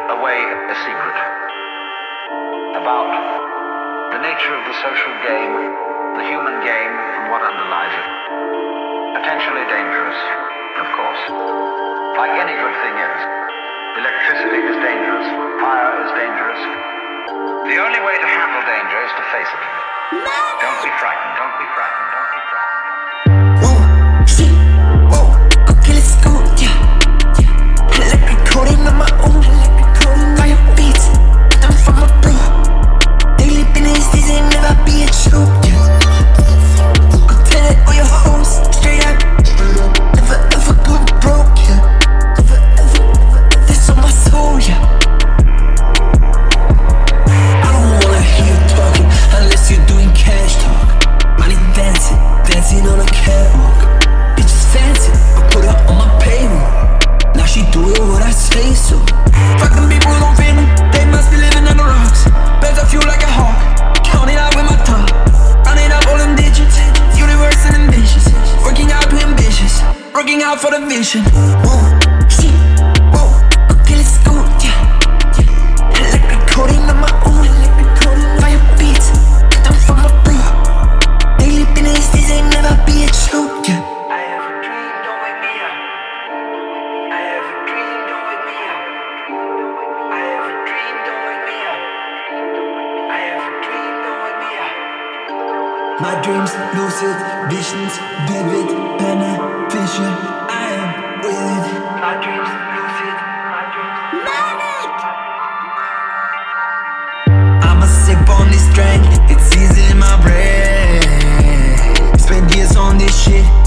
away a secret about the nature of the social game, the human game, and what underlies it. Potentially dangerous, of course. Like any good thing is. Electricity is dangerous, fire is dangerous. The only way to handle danger is to face it. Don't be frightened, don't be frightened, don't be frightened. Whoa, shit, whoa, okay, let's go, yeah. Electric coding on my own, fire beats, them from my bro. Daily business, this ain't never be a joke, yeah. I'll tell it all your hoes, straight up, never ever go broke, yeah. Never ever, that's on my soul, yeah. I don't wanna hear you talking unless you're doing cash talk. Money dancing, dancing on a catwalk. Bitches fancy, I put her on my payroll. Now she doing what I say so. Fuck them people who don't feel me, they must be living under rocks. Birds of fuel like a hawk, counting out with my tongue, running up all them digits. Universe and ambitious, working out to ambitious, working out for the vision. Whoa, shit, whoa, okay, let's go, yeah. Electric coding on my own, fire beats, them from my bro. Daily business, this ain't never be a joke, yeah. I have a dream, don't wake me up. I have a dream, don't wake me up. I have a dream, don't wake me up. I have a dream, don't wake me up. My dreams, lucid visions, vivid, beneficial. I am with it. My dreams lucid, my dreams manic. I'ma sip on this drink, it's easy in my brain. Spend years on this shit.